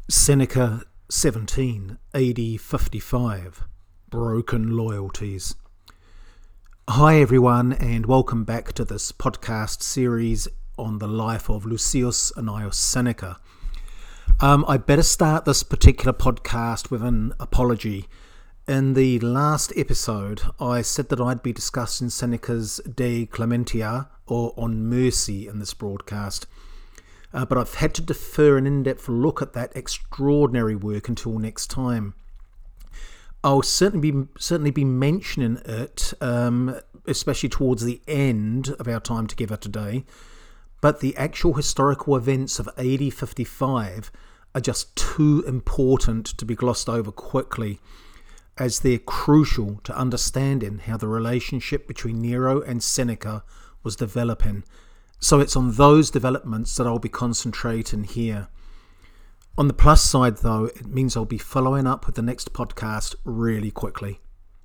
Seneca 17, AD 55, Broken Loyalties. Hi everyone, and welcome back to this podcast series on the life of Lucius Annaeus Seneca. I better start this particular podcast with an apology. In the last episode, I said that I'd be discussing Seneca's De Clementia, or On Mercy, in this broadcast. But I've had to defer an in-depth look at that extraordinary work until next time. I'll certainly be mentioning it, especially towards the end of our time together today. But the actual historical events of AD 55 are just too important to be glossed over quickly, as they're crucial to understanding how the relationship between Nero and Seneca was developing. So it's on those developments that I'll be concentrating here. On the plus side, though, it means I'll be following up with the next podcast really quickly.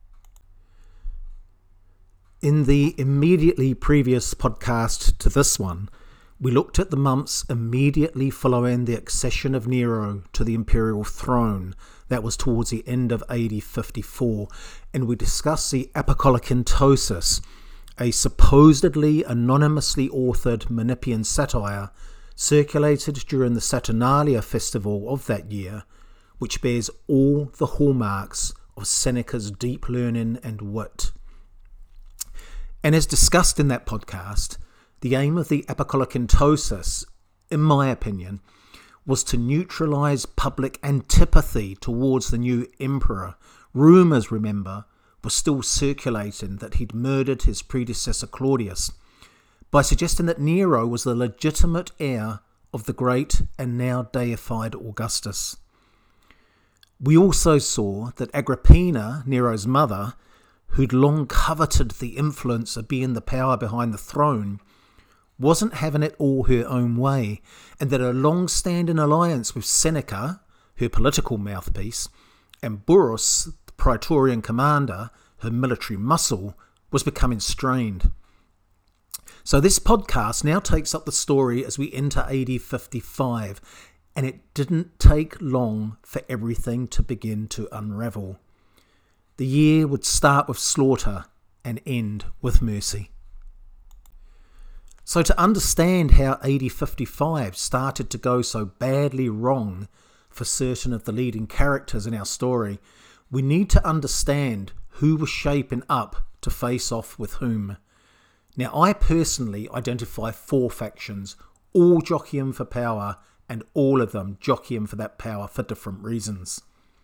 In the immediately previous podcast to this one, we looked at the months immediately following the accession of Nero to the imperial throne. That was towards the end of AD 54, and we discussed the Apocolocyntosis, a supposedly anonymously authored Menippean satire circulated during the Saturnalia festival of that year, which bears all the hallmarks of Seneca's deep learning and wit. And as discussed in that podcast, the aim of the Apocolocyntosis, in my opinion, was to neutralise public antipathy towards the new emperor. Rumours, remember, was still circulating that he'd murdered his predecessor Claudius, by suggesting that Nero was the legitimate heir of the great and now deified Augustus. We also saw that Agrippina, Nero's mother, who'd long coveted the influence of being the power behind the throne, wasn't having it all her own way, and that a long-standing alliance with Seneca, her political mouthpiece, and Burrus, Praetorian commander, her military muscle, was becoming strained. So this podcast now takes up the story as we enter AD 55, and it didn't take long for everything to begin to unravel. The year would start with slaughter and end with mercy. So to understand how AD 55 started to go so badly wrong for certain of the leading characters in our story, we need to understand who was shaping up to face off with whom. Now, I personally identify 4 factions, all jockeying for power, and all of them jockeying for that power for different reasons.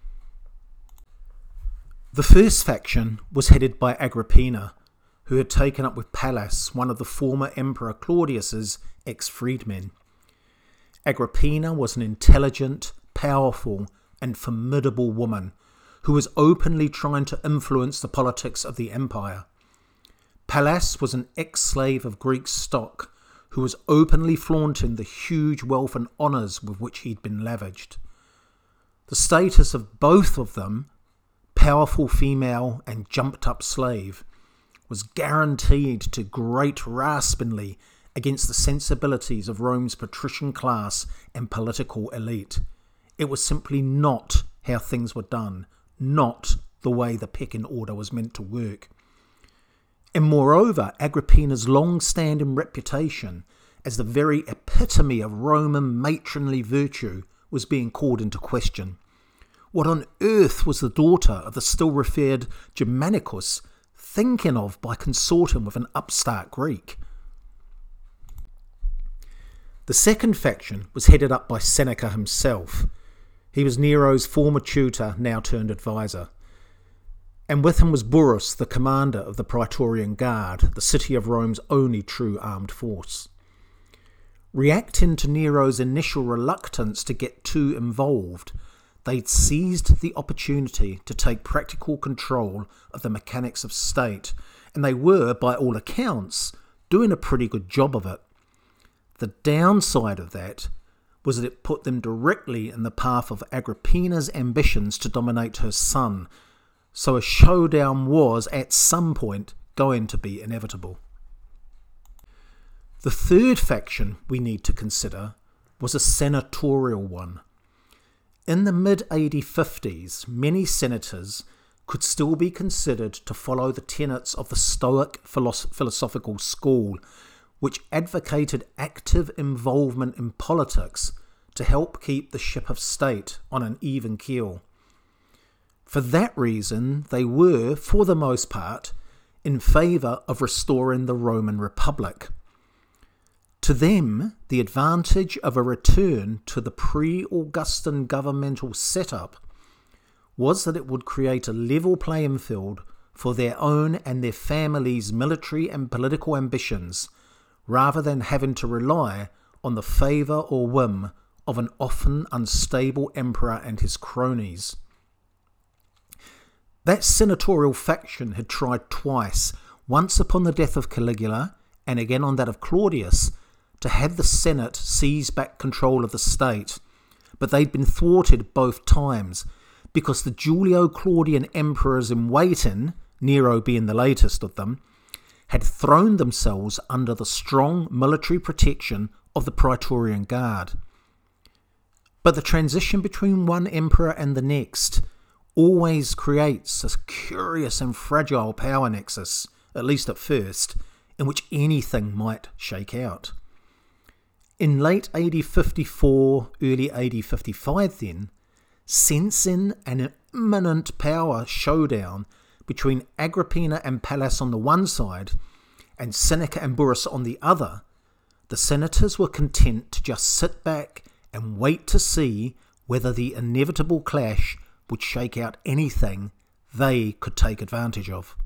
The first faction was headed by Agrippina, who had taken up with Pallas, one of the former Emperor Claudius's ex-freedmen. Agrippina was an intelligent, powerful, and formidable woman who was openly trying to influence the politics of the empire. Pallas was an ex-slave of Greek stock who was openly flaunting the huge wealth and honours with which he'd been lavished. The status of both of them, powerful female and jumped-up slave, was guaranteed to grate raspingly against the sensibilities of Rome's patrician class and political elite. It was simply not how things were done, not the way the pecking order was meant to work. And moreover, Agrippina's long-standing reputation as the very epitome of Roman matronly virtue was being called into question. What on earth was the daughter of the still revered Germanicus thinking of by consorting with an upstart Greek? The second faction was headed up by Seneca himself. He was Nero's former tutor, now turned advisor. And with him was Burrus, the commander of the Praetorian Guard, the city of Rome's only true armed force. Reacting to Nero's initial reluctance to get too involved, they'd seized the opportunity to take practical control of the mechanics of state, and they were, by all accounts, doing a pretty good job of it. The downside of that was that it put them directly in the path of Agrippina's ambitions to dominate her son, so a showdown was, at some point, going to be inevitable. The third faction we need to consider was a senatorial one. In the mid-AD 50s, many senators could still be considered to follow the tenets of the Stoic philosophical school, which advocated active involvement in politics to help keep the ship of state on an even keel. For that reason, they were, for the most part, in favour of restoring the Roman Republic. To them, the advantage of a return to the pre-Augustan governmental setup was that it would create a level playing field for their own and their families' military and political ambitions, rather than having to rely on the favour or whim of an often unstable emperor and his cronies. That senatorial faction had tried twice, once upon the death of Caligula and again on that of Claudius, to have the Senate seize back control of the state, but they'd been thwarted both times because the Julio-Claudian emperors in waiting, Nero being the latest of them, had thrown themselves under the strong military protection of the Praetorian Guard. But the transition between one emperor and the next always creates a curious and fragile power nexus, at least at first, in which anything might shake out. In late AD 54, early AD 55 then, sensing an imminent power showdown between Agrippina and Pallas on the one side and Seneca and Burrus on the other, the senators were content to just sit back and wait to see whether the inevitable clash would shake out anything they could take advantage of.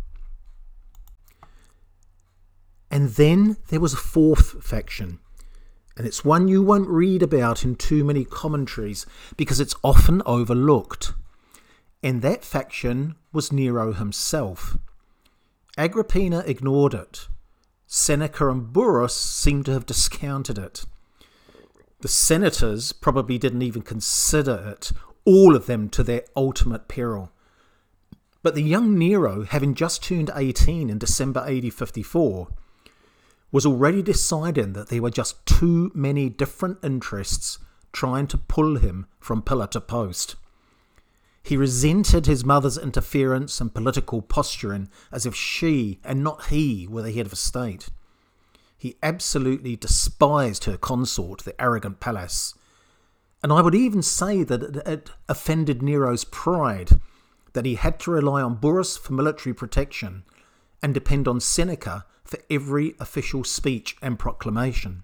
And then there was a fourth faction, and it's one you won't read about in too many commentaries because it's often overlooked. And that faction was Nero himself. Agrippina ignored it. Seneca and Burrus seem to have discounted it. The senators probably didn't even consider it, all of them to their ultimate peril. But the young Nero, having just turned 18 in December AD 54, was already deciding that there were just too many different interests trying to pull him from pillar to post. He resented his mother's interference and political posturing as if she and not he were the head of a state. He absolutely despised her consort, the arrogant Pallas. And I would even say that it offended Nero's pride that he had to rely on Burrus for military protection and depend on Seneca for every official speech and proclamation.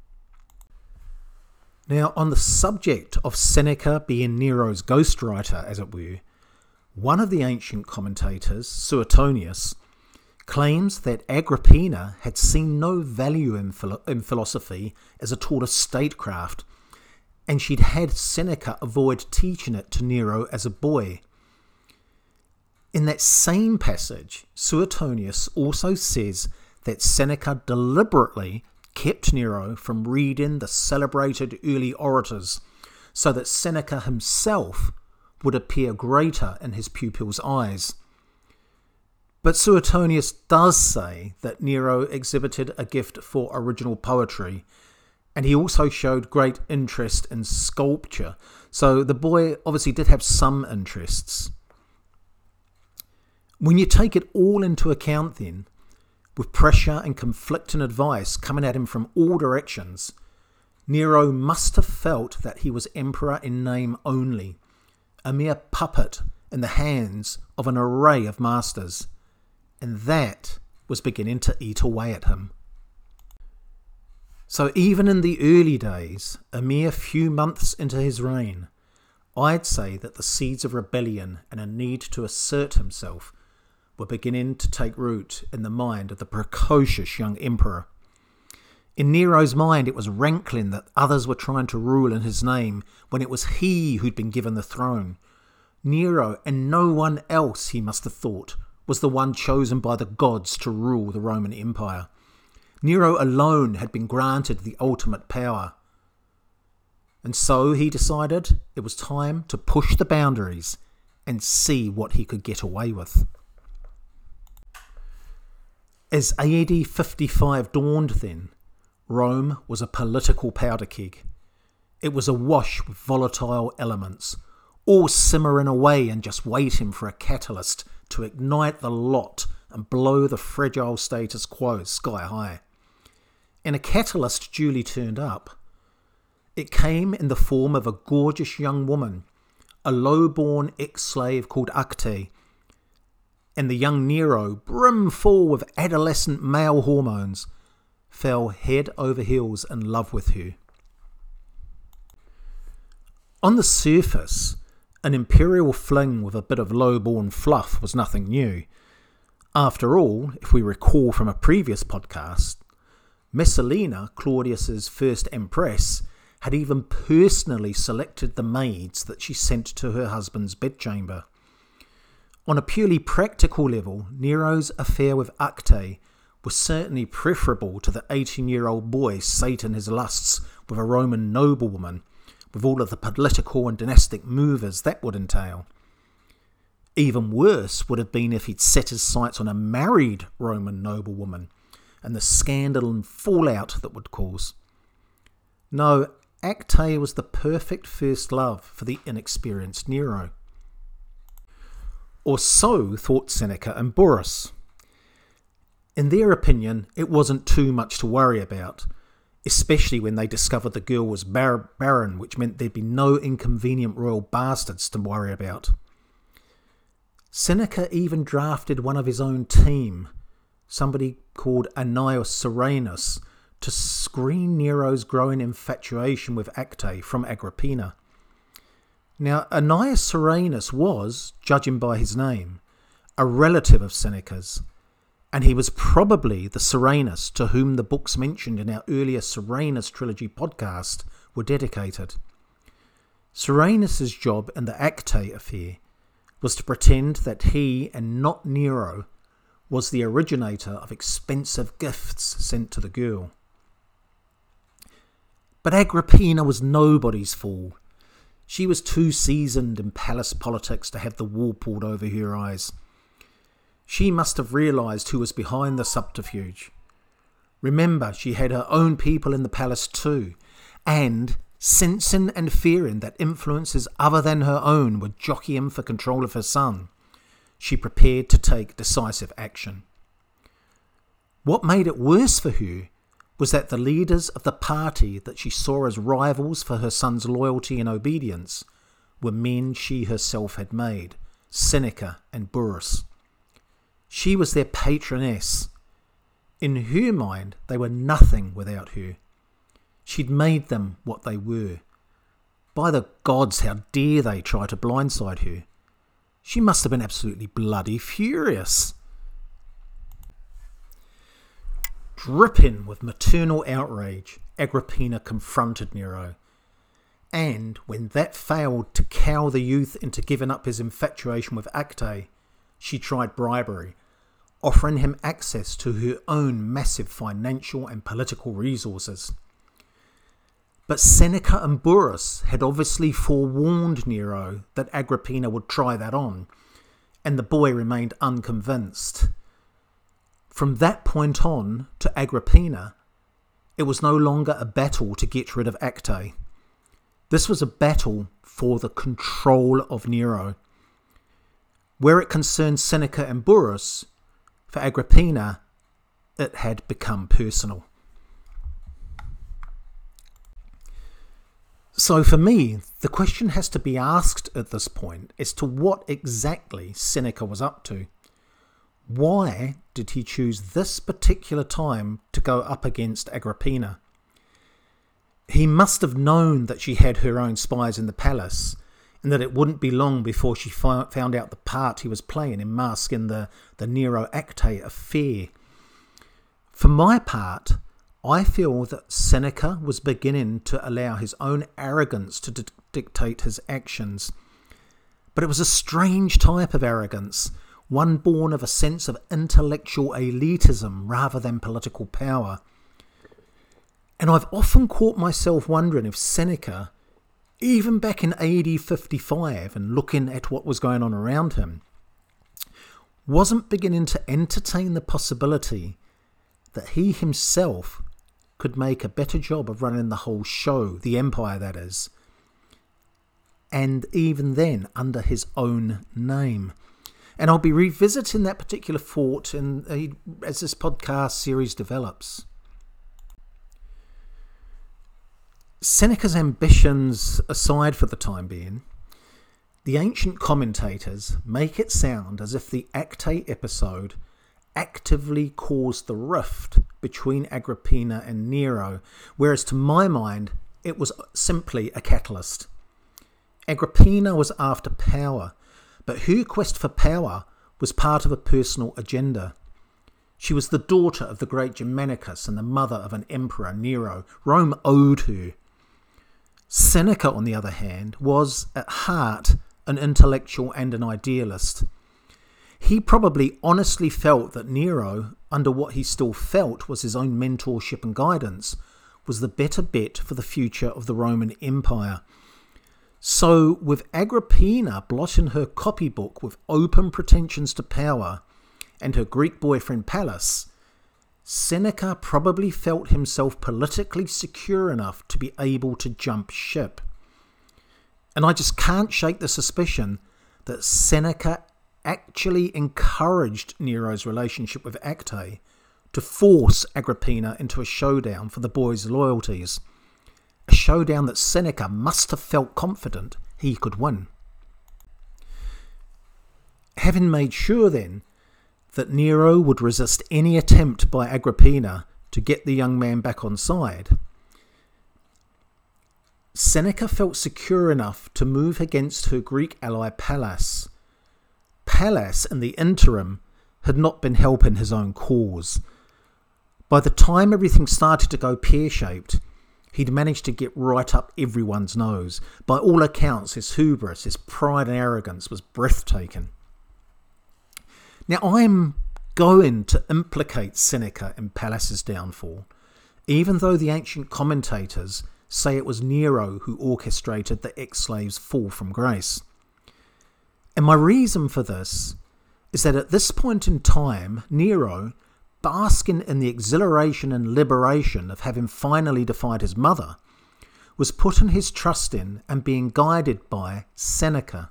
Now, on the subject of Seneca being Nero's ghostwriter, as it were, one of the ancient commentators, Suetonius, claims that Agrippina had seen no value in philosophy as a tool of statecraft, and she'd had Seneca avoid teaching it to Nero as a boy. In that same passage, Suetonius also says that Seneca deliberately kept Nero from reading the celebrated early orators so that Seneca himself would appear greater in his pupil's eyes. But Suetonius does say that Nero exhibited a gift for original poetry, and he also showed great interest in sculpture, so the boy obviously did have some interests. When you take it all into account then, with pressure and conflicting advice coming at him from all directions, Nero must have felt that he was emperor in name only, a mere puppet in the hands of an array of masters, and that was beginning to eat away at him. So even in the early days, a mere few months into his reign, I'd say that the seeds of rebellion and a need to assert himself were beginning to take root in the mind of the precocious young emperor. In Nero's mind, it was rankling that others were trying to rule in his name when it was he who'd been given the throne. Nero, and no one else, he must have thought, was the one chosen by the gods to rule the Roman Empire. Nero alone had been granted the ultimate power. And so he decided it was time to push the boundaries and see what he could get away with. As AD 55 dawned then, Rome was a political powder keg. It was awash with volatile elements, all simmering away and just waiting for a catalyst to ignite the lot and blow the fragile status quo sky high. And a catalyst duly turned up. It came in the form of a gorgeous young woman, a low-born ex-slave called Acte, and the young Nero, brimful with adolescent male hormones, fell head over heels in love with her. On the surface, an imperial fling with a bit of low-born fluff was nothing new. After all, if we recall from a previous podcast, Messalina, Claudius's first empress, had even personally selected the maids that she sent to her husband's bedchamber. On a purely practical level, Nero's affair with Acte was certainly preferable to the 18-year-old boy sating his lusts with a Roman noblewoman, with all of the political and dynastic movers that would entail. Even worse would have been if he'd set his sights on a married Roman noblewoman, and the scandal and fallout that would cause. No, Acte was the perfect first love for the inexperienced Nero. Or so thought Seneca and Burrus. In their opinion, it wasn't too much to worry about, especially when they discovered the girl was barren, which meant there'd be no inconvenient royal bastards to worry about. Seneca even drafted one of his own team, somebody called Annaeus Serenus, to screen Nero's growing infatuation with Acte from Agrippina. Now, Annaeus Serenus was, judging by his name, a relative of Seneca's, and he was probably the Serenus to whom the books mentioned in our earlier Serenus trilogy podcast were dedicated. Serenus's job in the Acte affair was to pretend that he, and not Nero, was the originator of expensive gifts sent to the girl. But Agrippina was nobody's fool. She was too seasoned in palace politics to have the wool pulled over her eyes. She must have realised who was behind the subterfuge. Remember, she had her own people in the palace too, and, sensing and fearing that influences other than her own were jockeying for control of her son, she prepared to take decisive action. What made it worse for her was that the leaders of the party that she saw as rivals for her son's loyalty and obedience were men she herself had made, Seneca and Burrus. She was their patroness. In her mind, they were nothing without her. She'd made them what they were. By the gods, how dare they try to blindside her? She must have been absolutely bloody furious. Dripping with maternal outrage, Agrippina confronted Nero. And when that failed to cow the youth into giving up his infatuation with Acte, she tried bribery, offering him access to her own massive financial and political resources. But Seneca and Burrus had obviously forewarned Nero that Agrippina would try that on, and the boy remained unconvinced. From that point on to Agrippina, it was no longer a battle to get rid of Acte. This was a battle for the control of Nero. Where it concerned Seneca and Burrus, for Agrippina, it had become personal. So for me, the question has to be asked at this point as to what exactly Seneca was up to. Why did he choose this particular time to go up against Agrippina? He must have known that she had her own spies in the palace, and that it wouldn't be long before she found out the part he was playing in masking the Nero-Acte affair. For my part, I feel that Seneca was beginning to allow his own arrogance to dictate his actions. But it was a strange type of arrogance, one born of a sense of intellectual elitism rather than political power. And I've often caught myself wondering if Seneca, even back in AD 55 and looking at what was going on around him, wasn't beginning to entertain the possibility that he himself could make a better job of running the whole show, the empire that is, and even then under his own name. And I'll be revisiting that particular thought as this podcast series develops. Seneca's ambitions aside for the time being, the ancient commentators make it sound as if the Actae episode actively caused the rift between Agrippina and Nero, whereas to my mind it was simply a catalyst. Agrippina was after power, but her quest for power was part of a personal agenda. She was the daughter of the great Germanicus and the mother of an emperor, Nero. Rome owed her. Seneca, on the other hand, was at heart an intellectual and an idealist. He probably honestly felt that Nero, under what he still felt was his own mentorship and guidance, was the better bet for the future of the Roman Empire. So, with Agrippina blotting her copybook with open pretensions to power and her Greek boyfriend Pallas, Seneca probably felt himself politically secure enough to be able to jump ship. And I just can't shake the suspicion that Seneca actually encouraged Nero's relationship with Actae to force Agrippina into a showdown for the boy's loyalties. A showdown that Seneca must have felt confident he could win. Having made sure then that Nero would resist any attempt by Agrippina to get the young man back on side, Seneca felt secure enough to move against her Greek ally Pallas. Pallas, in the interim, had not been helping his own cause. By the time everything started to go pear-shaped, he'd managed to get right up everyone's nose. By all accounts, his hubris, his pride and arrogance was breathtaking. Now, I'm going to implicate Seneca in Pallas's downfall, even though the ancient commentators say it was Nero who orchestrated the ex-slave's fall from grace. And my reason for this is that at this point in time, Nero, basking in the exhilaration and liberation of having finally defied his mother, was putting his trust in and being guided by Seneca.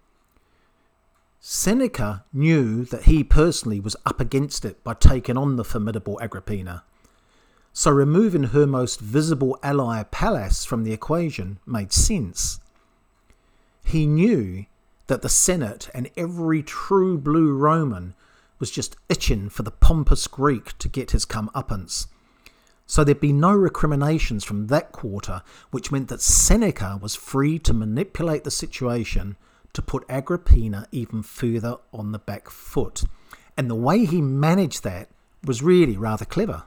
Seneca knew that he personally was up against it by taking on the formidable Agrippina, so removing her most visible ally Pallas from the equation made sense. He knew that the Senate and every true blue Roman was just itching for the pompous Greek to get his comeuppance. So there'd be no recriminations from that quarter, which meant that Seneca was free to manipulate the situation to put Agrippina even further on the back foot. And the way he managed that was really rather clever.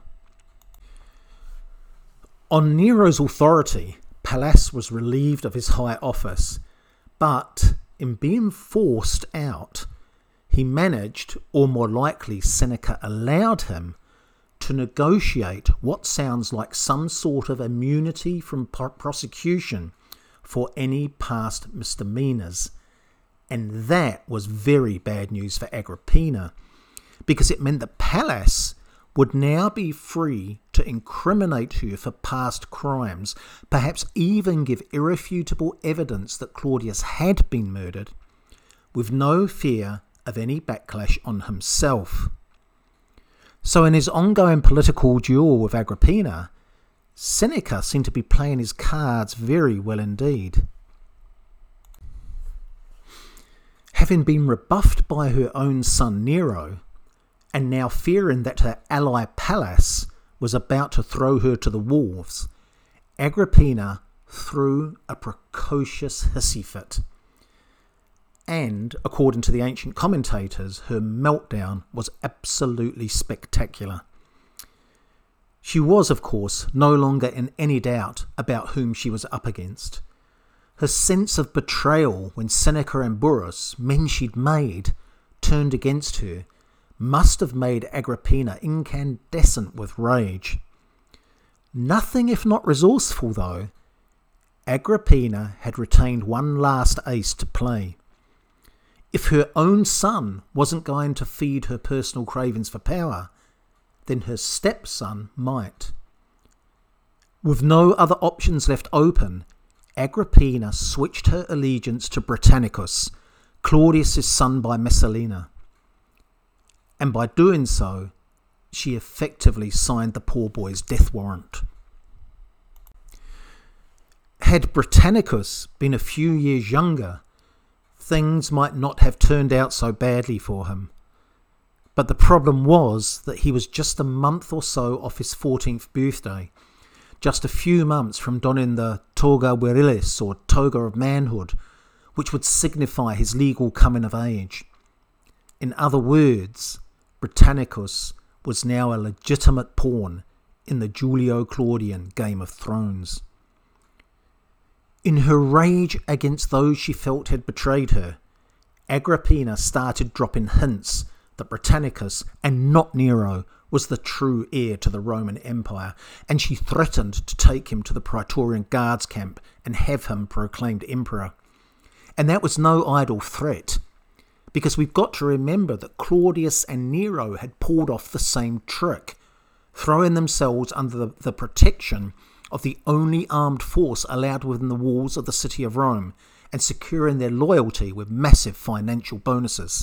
On Nero's authority, Pallas was relieved of his high office, but in being forced out, he managed, or more likely Seneca allowed him, to negotiate what sounds like some sort of immunity from prosecution for any past misdemeanors. And that was very bad news for Agrippina, because it meant that Pallas would now be free to incriminate her for past crimes, perhaps even give irrefutable evidence that Claudius had been murdered, with no fear of any backlash on himself. So in his ongoing political duel with Agrippina, Seneca seemed to be playing his cards very well indeed. Having been rebuffed by her own son Nero, and now fearing that her ally Pallas was about to throw her to the wolves, Agrippina threw a precocious hissy fit. And, according to the ancient commentators, her meltdown was absolutely spectacular. She was, of course, no longer in any doubt about whom she was up against. Her sense of betrayal when Seneca and Burrus, men she'd made, turned against her, must have made Agrippina incandescent with rage. Nothing if not resourceful, though. Agrippina had retained one last ace to play. If her own son wasn't going to feed her personal cravings for power, then her stepson might. With no other options left open, Agrippina switched her allegiance to Britannicus, Claudius's son by Messalina. And by doing so, she effectively signed the poor boy's death warrant. Had Britannicus been a few years younger, things might not have turned out so badly for him. But the problem was that he was just a month or so off his 14th birthday, just a few months from donning the toga virilis, or toga of manhood, which would signify his legal coming of age. In other words, Britannicus was now a legitimate pawn in the Julio-Claudian Game of Thrones. In her rage against those she felt had betrayed her, Agrippina started dropping hints that Britannicus, and not Nero, was the true heir to the Roman Empire, and she threatened to take him to the Praetorian Guards camp and have him proclaimed emperor. And that was no idle threat, because we've got to remember that Claudius and Nero had pulled off the same trick, throwing themselves under the protection of the only armed force allowed within the walls of the city of Rome, and securing their loyalty with massive financial bonuses.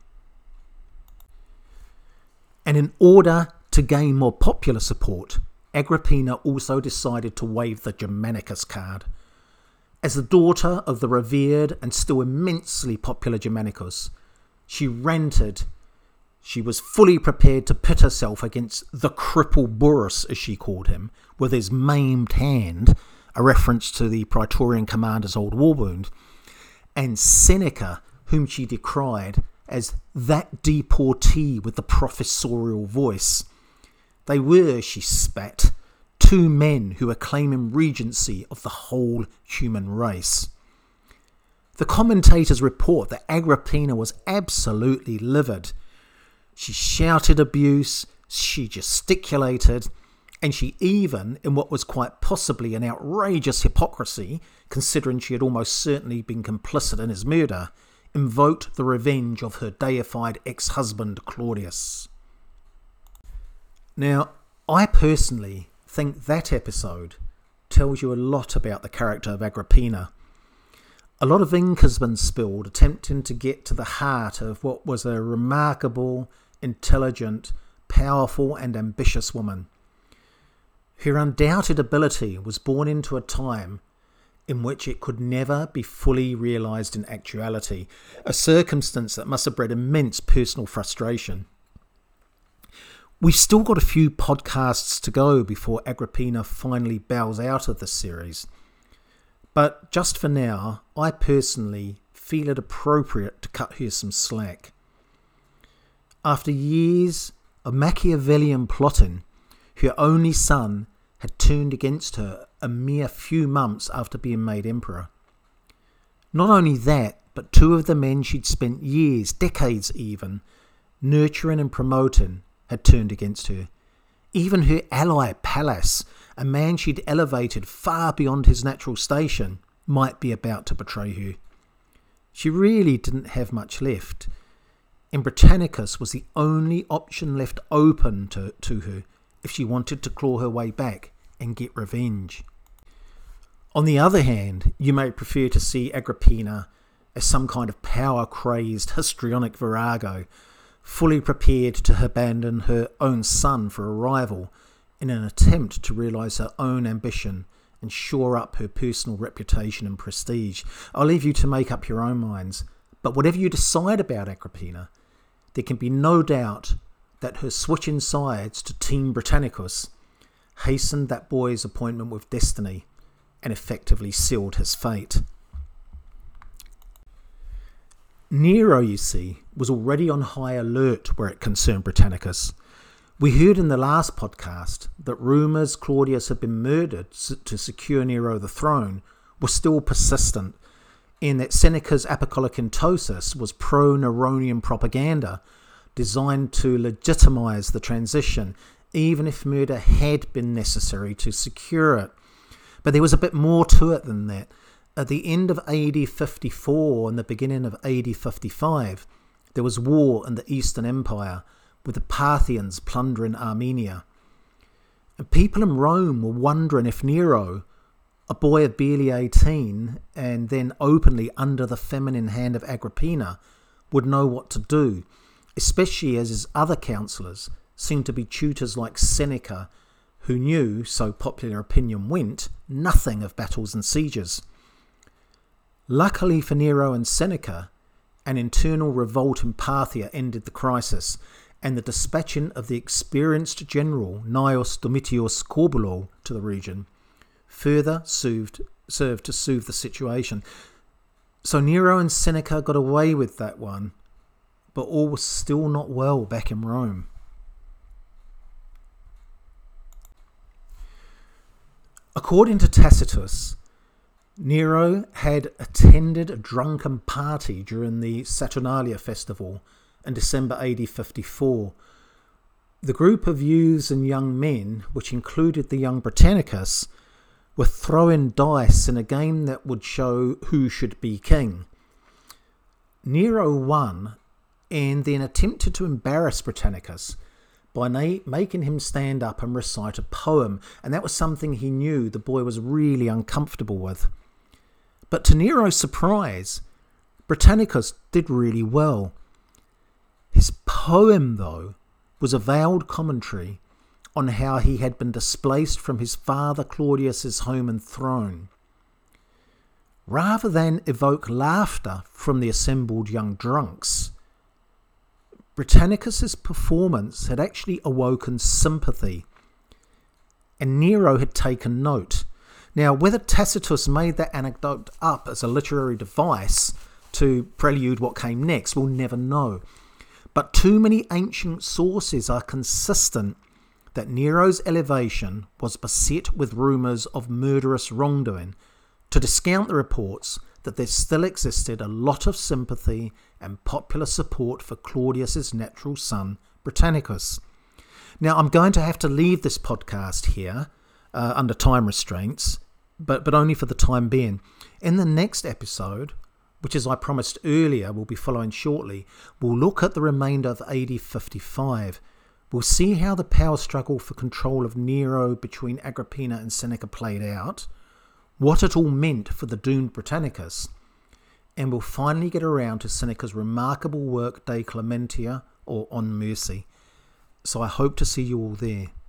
And in order to gain more popular support, Agrippina also decided to wave the Germanicus card. As the daughter of the revered and still immensely popular Germanicus, she was fully prepared to pit herself against the cripple Burrus, as she called him, with his maimed hand, a reference to the Praetorian commander's old war wound, and Seneca, whom she decried as that deportee with the professorial voice. They were, she spat, two men who were claiming regency of the whole human race. The commentators report that Agrippina was absolutely livid. She shouted abuse, she gesticulated, and she even, in what was quite possibly an outrageous hypocrisy, considering she had almost certainly been complicit in his murder, invoked the revenge of her deified ex-husband Claudius. Now, I personally think that episode tells you a lot about the character of Agrippina. A lot of ink has been spilled attempting to get to the heart of what was a remarkable, intelligent, powerful and ambitious woman. Her undoubted ability was born into a time in which it could never be fully realised in actuality, a circumstance that must have bred immense personal frustration. We've still got a few podcasts to go before Agrippina finally bows out of this series, but just for now, I personally feel it appropriate to cut her some slack. After years of Machiavellian plotting, her only son had turned against her a mere few months after being made emperor. Not only that, but two of the men she'd spent years, decades even, nurturing and promoting had turned against her. Even her ally Pallas, a man she'd elevated far beyond his natural station, might be about to betray her. She really didn't have much left, and Britannicus was the only option left open to her if she wanted to claw her way back and get revenge. On the other hand, you may prefer to see Agrippina as some kind of power-crazed histrionic virago, fully prepared to abandon her own son for a rival in an attempt to realise her own ambition and shore up her personal reputation and prestige. I'll leave you to make up your own minds, but whatever you decide about Agrippina, there can be no doubt that her switching sides to Team Britannicus hastened that boy's appointment with destiny and effectively sealed his fate. Nero, you see, was already on high alert where it concerned Britannicus. We heard in the last podcast that rumours Claudius had been murdered to secure Nero the throne were still persistent, in that Seneca's Apocalyptosis was pro-Neronian propaganda designed to legitimise the transition, even if murder had been necessary to secure it. But there was a bit more to it than that. At the end of AD 54 and the beginning of AD 55, there was war in the Eastern Empire, with the Parthians plundering Armenia. And people in Rome were wondering if Nero A boy of barely 18 and then openly under the feminine hand of Agrippina would know what to do, especially as his other counsellors seemed to be tutors like Seneca, who knew, so popular opinion went, nothing of battles and sieges. Luckily for Nero and Seneca, an internal revolt in Parthia ended the crisis, and the dispatching of the experienced general Gnaeus Domitius Corbulo to the region further served to soothe the situation. So Nero and Seneca got away with that one, but all was still not well back in Rome. According to Tacitus, Nero had attended a drunken party during the Saturnalia festival in December AD 54. The group of youths and young men, which included the young Britannicus, were throwing dice in a game that would show who should be king. Nero won and then attempted to embarrass Britannicus by making him stand up and recite a poem, and that was something he knew the boy was really uncomfortable with. But to Nero's surprise, Britannicus did really well. His poem, though, was a veiled commentary on how he had been displaced from his father Claudius's home and throne. Rather than evoke laughter from the assembled young drunks, Britannicus's performance had actually awoken sympathy, and Nero had taken note. Now, whether Tacitus made that anecdote up as a literary device to prelude what came next, we'll never know. But too many ancient sources are consistent that Nero's elevation was beset with rumours of murderous wrongdoing to discount the reports that there still existed a lot of sympathy and popular support for Claudius's natural son, Britannicus. Now, I'm going to have to leave this podcast here under time restraints, but only for the time being. In the next episode, which as I promised earlier will be following shortly, we'll look at the remainder of AD 55. We'll see how the power struggle for control of Nero between Agrippina and Seneca played out, what it all meant for the doomed Britannicus, and we'll finally get around to Seneca's remarkable work De Clementia, or On Mercy. So I hope to see you all there.